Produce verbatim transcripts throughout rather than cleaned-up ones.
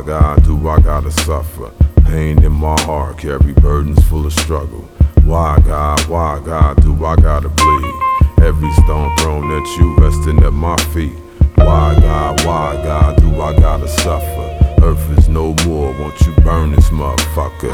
Why, God, do I gotta suffer? Pain in my heart, carry burdens full of struggle. Why, God, why, God, do I gotta bleed? Every stone thrown at you, resting at my feet. Why, God, why, God, do I gotta suffer? Earth is no more, won't you burn this motherfucker?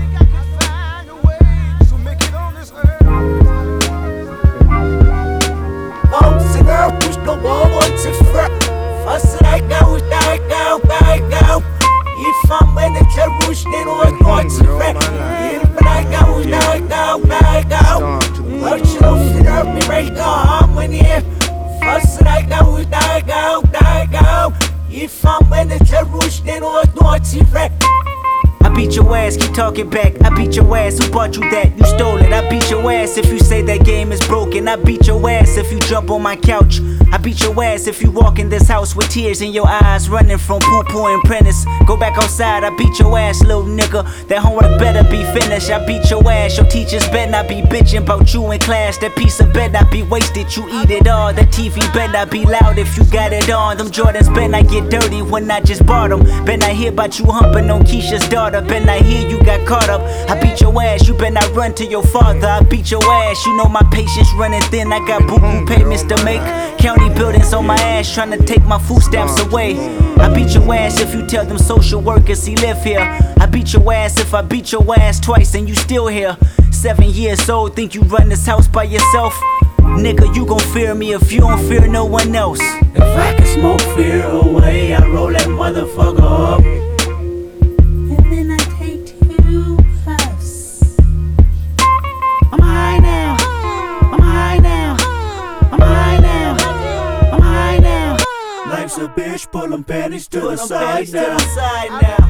Folks and girls push the wall once and fret. Fuss like go, die go, die go. If I'm in the church, then I'm going to fret. If I go, die go, die go. Watch it off, sit up, me right go, I'm in here. Fuss like go, die go, die go. If I'm in the church, then I'm going to fret. I beat your ass, keep talking back. I beat your ass, who bought you that? You stole it. I beat your ass if you say that game is broken. I beat your ass if you jump on my couch. I beat your ass if you walk in this house with tears in your eyes, running from poo-poo and Prentice. Go back outside, I beat your ass, little nigga. That homework better be finished. I beat your ass, your teachers better not be bitching about you in class. That piece of better not be wasted, you eat it all. That T V better not be loud if you got it on. Them Jordans better not get dirty when I just bought them. Better not hear about you humping on Keisha's daughter. Better not hear you got caught up. I beat your ass, you better not run to your father. I beat your ass, you know my patience running thin. I got boo-boo payments to make. County buildings on my ass, trying to take my food stamps away. I beat your ass if you tell them social workers he live here. I beat your ass if I beat your ass twice and you still here. Seven years old, think you run this house by yourself? Nigga, you gon' fear me if you don't fear no one else. If I can smoke fear away, I roll that motherfucker up. And then I take two puffs. I'm high now. I'm high now. I'm high now. I'm high now. Life's a bitch, pull them panties to the Put 'em side panties to now. the side now.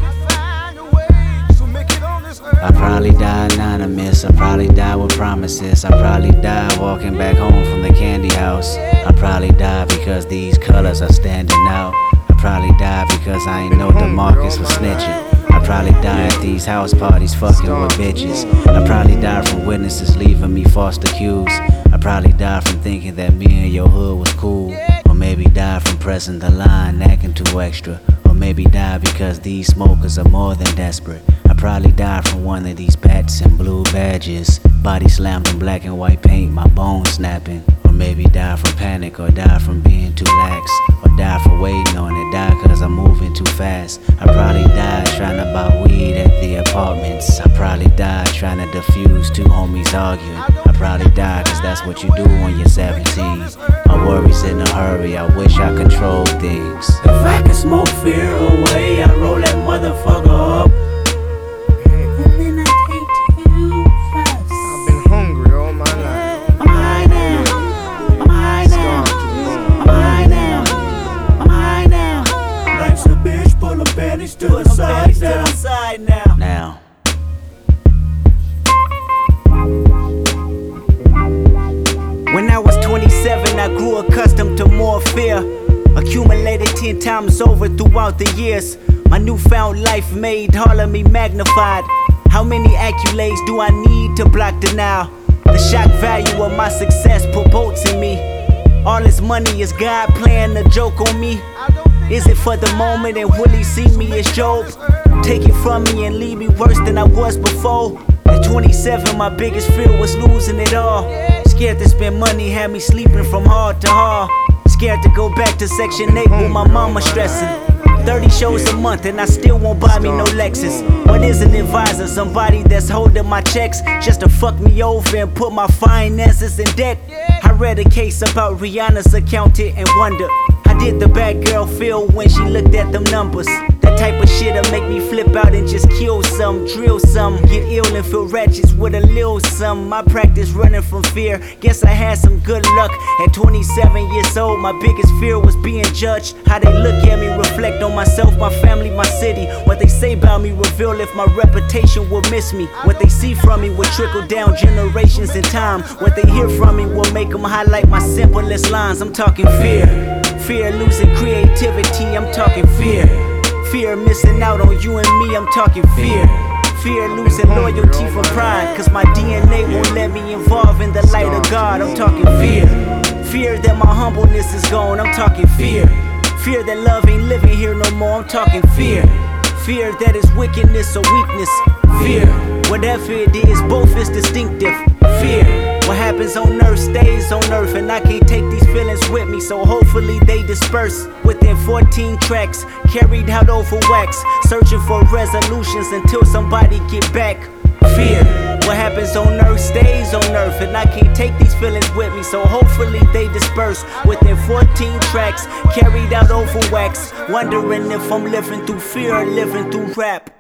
I probably die anonymous, I probably die with promises. I probably die walking back home from the candy house. I probably die because these colors are standing out. I probably die because I ain't know DeMarcus was snitching. I probably die at these house parties fucking with bitches. I probably die from witnesses leaving me false accused. I probably die from thinking that me and your hood was cool. Or maybe die from pressing the line, acting too extra. Or maybe die because these smokers are more than desperate. I probably die from one of these bats and blue badges. Body slammed in black and white paint, my bones snapping. Or maybe die from panic, or die from being too lax. Or die for waiting on it, die cause I'm moving too fast. I probably died trying to buy weed at the apartments. I probably died trying to defuse two homies arguing. I probably died cause that's what you do when you're seventeen. My worries in a hurry, I wish I controlled things. If I can smoke fear away, I roll that motherfucker up. And then I take two puffs. I've been hungry all my life. I'm high now. I'm high now. I'm high now. I'm high now. Life's a bitch, pull them panties to the Put 'em side panties to now. the side now. Now, When I was twenty-seven, I grew accustomed to more fear. Accumulated ten times over throughout the years. My newfound life made all of me magnified. How many accolades do I need to block denial? The shock value of my success promotes in me. All this money is God playing a joke on me. Is it for the moment and will he see me as Job? Take it from me and leave me worse than I was before. At twenty-seven, my biggest fear was losing it all. Scared to spend money, had me sleeping from hard to hard. Scared to go back to Section eight with my mama stressing. thirty shows a month and I still won't buy me no Lexus. What is an advisor? Somebody that's holding my checks just to fuck me over and put my finances in debt. I read a case about Rihanna's accountant and wonder, how did the bad girl feel when she looked at them numbers? That type of shit'll make me flip out and just kill some, drill some, get ill and feel wretched with a little some. My practice running from fear, guess I had some good luck. At twenty-seven years old, my biggest fear was being judged. How they look at me, reflect on myself, my family, my city. What they say about me reveal if my reputation will miss me. What they see from me will trickle down generations in time. What they hear from me will make them highlight my simplest lines. I'm talking fear. Fear losing creativity, I'm talking fear. Fear missing out on you and me, I'm talking fear. Fear losing loyalty from pride, cause my D N A won't let me involve in the light of God, I'm talking fear. Fear that my humbleness is gone, I'm talking fear. Fear that love ain't living here no more, I'm talking fear. Fear that is wickedness or weakness. Fear, whatever it is, both is distinctive. Fear, what happens on earth stays on earth, and I can't take these feelings with me, so hopefully they disperse. Within fourteen tracks, carried out over wax, searching for resolutions until somebody get back. Fear, what happens on earth stays on earth, and I can't take these feelings with me, so hopefully they disperse. Within fourteen tracks, carried out over wax, wondering if I'm living through fear or living through rap.